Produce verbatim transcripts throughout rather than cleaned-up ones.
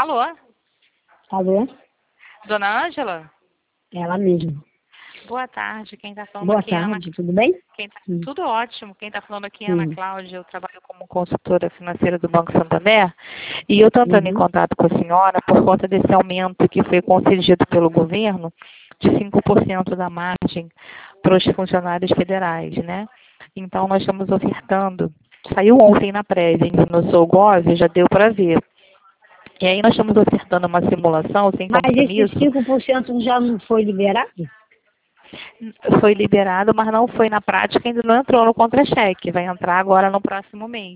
Alô? Alô? Dona Ângela? Ela mesma. Boa tarde, quem está falando Boa aqui é Ana. tarde, tudo bem? Quem tá... Hum. Tudo ótimo. Quem está falando aqui é Ana Hum. Cláudia. Eu trabalho como consultora financeira do Banco Santander e eu estou entrando em Uhum. contato com a senhora por conta desse aumento que foi concedido pelo governo de cinco por cento da margem para os funcionários federais, né? Então, nós estamos ofertando. Saiu ontem na prévia, no Sougov, já deu para ver. E aí nós estamos ofertando uma simulação sem Mas esse compromisso. cinco por cento já não foi liberado? Foi liberado, mas não foi na prática, ainda não entrou no contra-cheque. Vai entrar agora no próximo mês.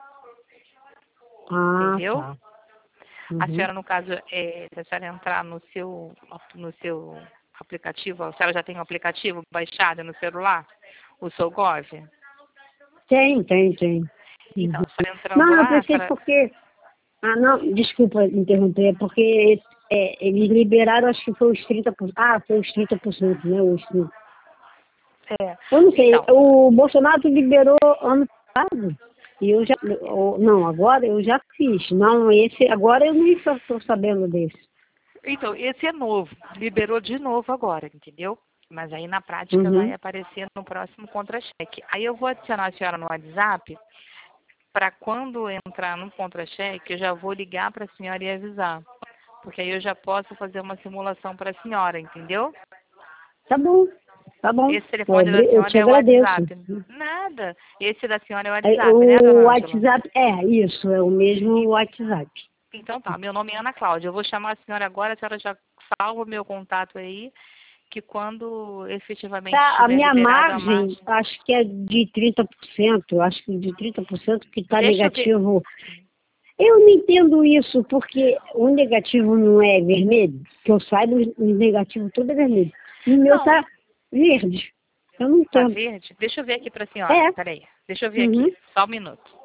Ah, Entendeu? tá. A Uhum. senhora, no caso, é, se a senhora entrar no seu, no seu aplicativo, a senhora já tem um aplicativo baixado no celular? O Sougov? Tem, tem, tem. Então, Uhum. a senhora entrando Não, eu lá, a pensei senhora... porque... Ah, não, desculpa interromper, é porque é, eles liberaram, acho que foi os trinta por cento. Ah, foi os trinta por cento, né? Os... É, Eu não sei, então, o Bolsonaro liberou ano passado. E eu já, ou- não, agora eu já fiz. Não, esse, agora eu nem estou sabendo desse. então, esse é novo. Liberou de novo agora, entendeu? Mas aí na prática vai Uhum. aparecer no próximo contra-cheque. Aí eu vou adicionar a senhora no WhatsApp para quando entrar no contra-cheque, eu já vou ligar para a senhora e avisar. Porque aí eu já posso fazer uma simulação para a senhora, entendeu? Tá bom, tá bom. Esse telefone da Obri- Eu senhora te é o agradeço. WhatsApp. Nada. Esse da senhora é o Aí, WhatsApp, né, o dona Ângela? WhatsApp, é isso, é o mesmo WhatsApp. Então tá, meu nome é Ana Cláudia. Eu vou chamar a senhora agora, a senhora já salva o meu contato aí, que quando efetivamente Tá, a estiver minha liberado a margem, margem. acho que é de trinta por cento, acho que de trinta por cento que está Deixa eu ver. negativo. Eu não entendo isso, porque o negativo não é vermelho, que eu saiba, o negativo todo é vermelho. E o meu Não, tá verde. Eu não tá entendo. verde? Deixa eu ver aqui para a senhora. É. Peraí. Deixa eu ver Uhum. aqui. Só um minuto.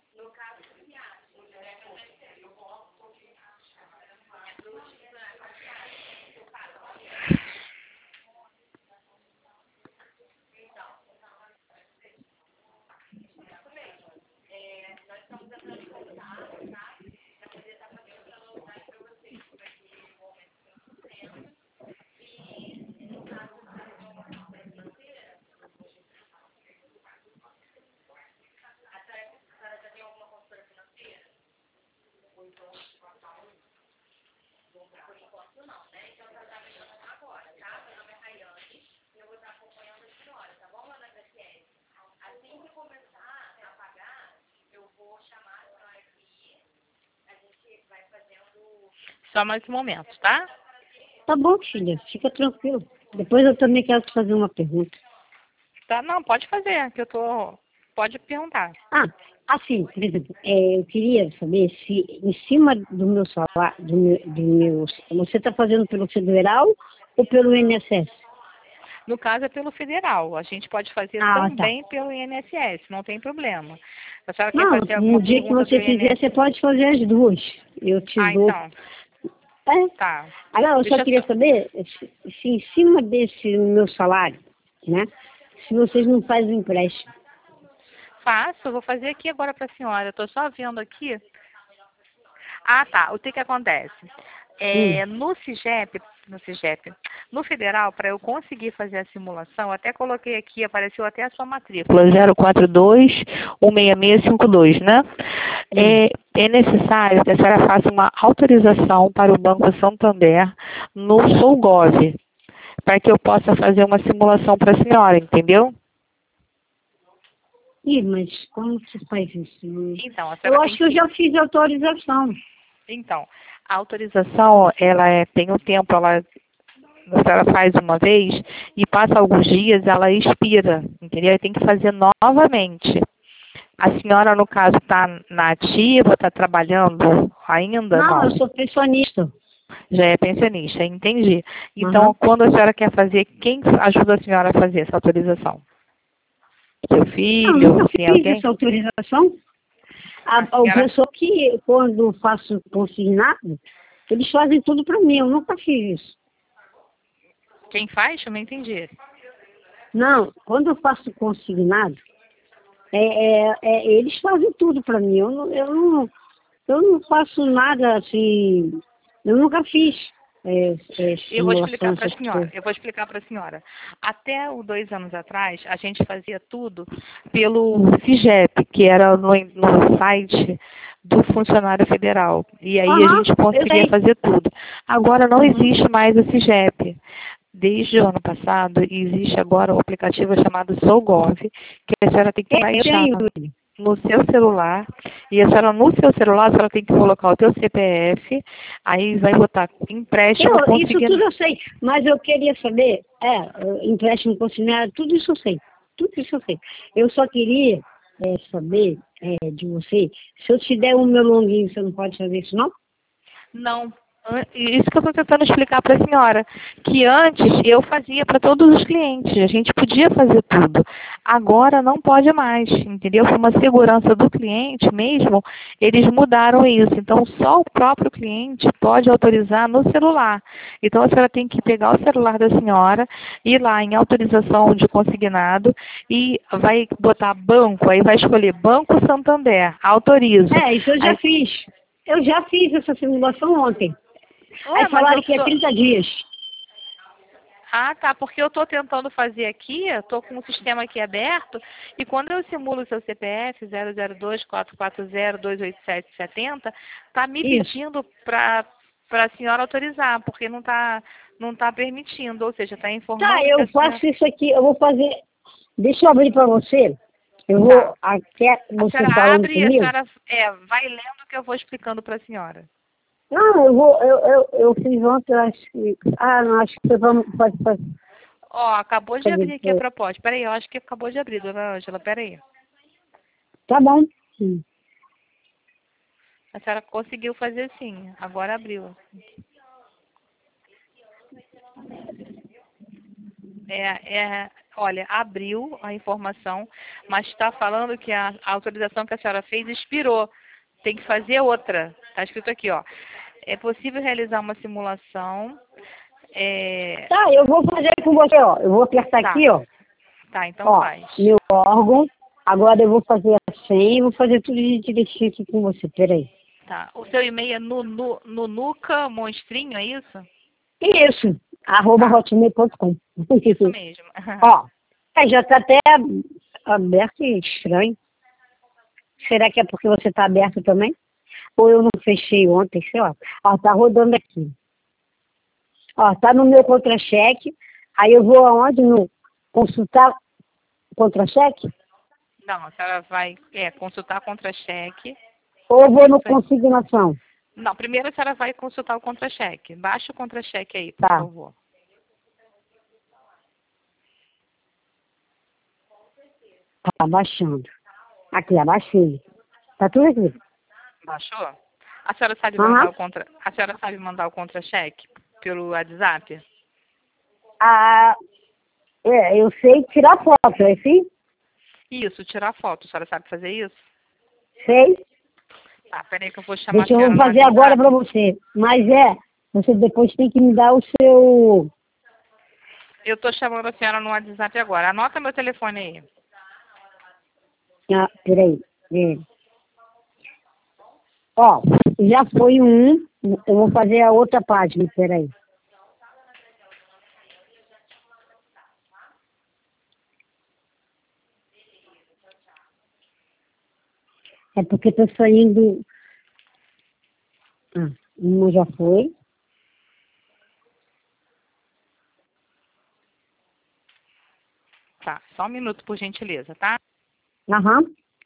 Só mais um momento, tá? Tá bom, filha, fica tranquilo. Depois eu também quero te fazer uma pergunta. Tá, não, pode fazer, que eu tô. Pode perguntar. Ah, assim, por exemplo, é, eu queria saber se em cima do meu salário, do meu, do meu você está fazendo pelo federal ou pelo I N S S? No caso é pelo federal. A gente pode fazer Ah, tá. também pelo I N S S, não tem problema. A senhora quer Não, fazer alguma no dia que pergunta do você fizer, I N S S? você pode fazer as duas. Eu te Ah, dou. então. É. Tá. Ah, não, eu só Deixa eu queria só. saber se, se em cima desse meu salário, né? Se vocês não fazem empréstimo. Faço, eu vou fazer aqui agora para a senhora. Eu tô só vendo aqui. Ah, tá. O que que acontece? Hum. É, no CIGEP, no CIGEP, no federal, para eu conseguir fazer a simulação, eu até coloquei aqui, apareceu até a sua matrícula, zero quatro dois um seis seis cinco dois, né? Hum. É, é necessário que a senhora faça uma autorização para o Banco Santander no Sougov, para que eu possa fazer uma simulação para a senhora, entendeu? Ih, mas como que faz isso? Então, a Eu senhora tem acho que eu que... já fiz a autorização. Então, a autorização, ela é, tem um tempo, ela a senhora faz uma vez e passa alguns dias, ela expira, entendeu? E tem que fazer novamente. A senhora, no caso, está na ativa, está trabalhando ainda? Não, Não. eu sou pensionista. Já é pensionista, entendi. Então, Aham. quando a senhora quer fazer, quem ajuda a senhora a fazer essa autorização? Seu Não, eu filho? nunca Tem fiz alguém? essa autorização. A A, o senhora, pessoal que, quando faço consignado, eles fazem tudo para mim. Eu nunca fiz isso. quem faz? Eu não entendi. Não, quando eu faço consignado, é, é, é, eles fazem tudo para mim. Eu não, eu não, Eu não faço nada assim, eu nunca fiz é, é, Eu vou explicar simulação, para a essas senhora. coisas. Eu vou explicar para a senhora. Até os dois anos atrás, a gente fazia tudo pelo CIGEP, que era no, no site do funcionário federal. E aí a Aham, gente eu conseguia sei. fazer tudo. Agora não Uhum. existe mais o CIGEP. Desde o ano passado, existe agora um aplicativo chamado SouGov, que a senhora tem que É, eu baixar tenho. no seu celular, e a senhora no seu celular, a senhora tem que colocar o teu C P F, aí vai botar empréstimo Eu, isso tudo consignado. eu sei, mas eu queria saber, é, empréstimo consignado, tudo isso eu sei. Tudo isso eu sei. Eu só queria é, saber é, de você, se eu te der o meu longuinho, você não pode fazer isso, não? Não. An- Isso que eu estou tentando explicar para a senhora, que antes eu fazia para todos os clientes, a gente podia fazer tudo. Agora não pode mais, entendeu? Por uma segurança do cliente mesmo, eles mudaram isso. Então só o próprio cliente pode autorizar no celular. Então a senhora tem que pegar o celular da senhora, ir lá em autorização de consignado e vai botar banco, aí vai escolher Banco Santander, autorizo. É, isso eu já Aí, fiz. Eu já fiz essa simulação ontem. Aí ué, mas falaram eu que é sou. trinta dias. Ah, tá, porque eu estou tentando fazer aqui, estou com o sistema aqui aberto, e quando eu simulo o seu C P F zero zero dois quatro quatro zero dois oito sete sete zero, está me Isso. pedindo para para a senhora autorizar, porque não está não tá permitindo, ou seja, está Tá, informando que eu a senhora. faço isso aqui, eu vou fazer. Deixa eu abrir para você. Eu Tá. vou, até A você senhora falando abre e a comigo. senhora é, vai lendo que eu vou explicando para a senhora. Não, eu vou, eu, eu, eu fiz ontem, eu acho que. Ah, não, acho que você vamos, pode fazer. Ó, acabou de fazer- abrir aqui a proposta. Peraí, eu acho que acabou de abrir, dona Ângela, peraí. Tá bom. Hum. A senhora conseguiu fazer sim, agora abriu. É, é, olha, abriu a informação, mas está falando que a, a autorização que a senhora fez expirou. Tem que fazer outra. Está escrito aqui, ó. É possível realizar uma simulação. É, Tá, eu vou fazer com você, ó. Eu vou apertar tá, aqui, ó. tá, então Ó, faz. meu órgão. Agora eu vou fazer a senha, vou fazer tudo de direitinho aqui com você. Peraí. Tá. O seu e-mail é no, no, no Nuca Monstrinho, é isso? Isso, arroba Tá, hotmail ponto com. isso mesmo. Ó, é, já tá até aberto e estranho. Será que é porque você tá aberto também? Ou eu não fechei ontem, sei lá. Ó, tá rodando aqui. Ó, tá no meu contra-cheque. Aí eu vou aonde? No consultar contra-cheque? Não, a senhora vai é, consultar contra-cheque. Ou eu vou no Isso aí. consignação? Não, primeiro a senhora vai consultar o contra-cheque. Baixa o contra-cheque aí, por Tá, favor. tá baixando. Aqui, abaixei. Tá tudo aqui. Baixou? A senhora sabe Aham. mandar o contra, a senhora sabe mandar o contra-cheque pelo WhatsApp? Ah, é, eu sei tirar foto, é assim? Isso, tirar foto. A senhora sabe fazer isso? Sei. Tá, peraí que eu vou chamar a Deixa eu vou senhora no fazer agora pra WhatsApp. você. Mas é, você depois tem que me dar o seu. Eu tô chamando a senhora no WhatsApp agora. Anota meu telefone aí. Ah, peraí. É. Ó, já foi um. Eu vou fazer a outra página, peraí. É porque tô saindo. Ah, uma já foi. Tá, só um minuto, por gentileza, tá? Aham.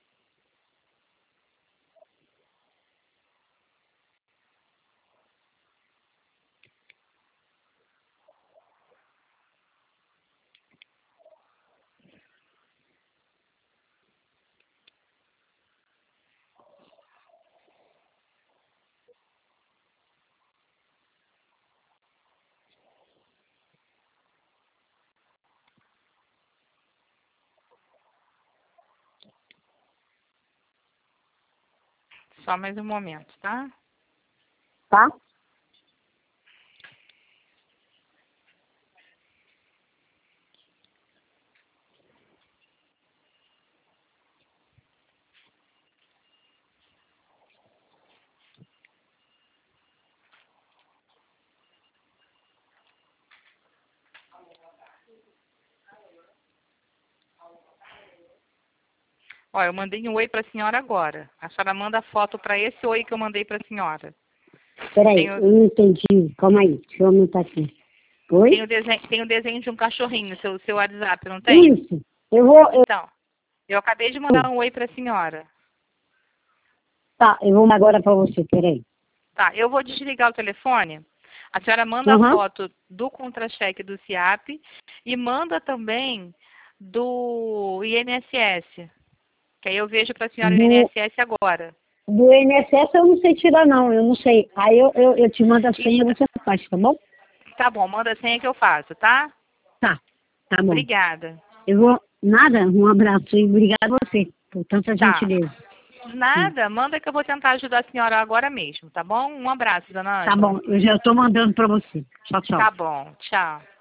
Só mais um momento, tá? Tá? Ó, eu mandei um oi para a senhora agora. A senhora manda foto para esse oi que eu mandei para a senhora. Peraí, Tem o, eu não entendi. Calma aí, deixa eu aumentar aqui. Oi? tem o, desenho, tem o desenho de um cachorrinho no seu, seu WhatsApp, não tem? Isso. Eu vou... Eu... Então, eu acabei de mandar um oi para a senhora. Tá, eu vou agora para você, peraí. Tá, eu vou desligar o telefone. A senhora manda Uhum. a foto do contra-cheque do SIAP e manda também do I N S S. Que aí eu vejo para a senhora Do, o I N S S agora. do I N S S eu não sei tirar, não. Eu não sei. Aí eu, eu, eu te mando a senha e você faz, tá bom? Tá bom, manda a senha que eu faço, tá? Tá, tá bom. Obrigada. Eu vou... Nada, um abraço e obrigado a você por tanta Tá. gentileza. Nada, manda que eu vou tentar ajudar a senhora agora mesmo, tá bom? Um abraço, dona Tá Ângela. bom, eu já estou mandando para você. Tchau, tchau. Tá bom, tchau.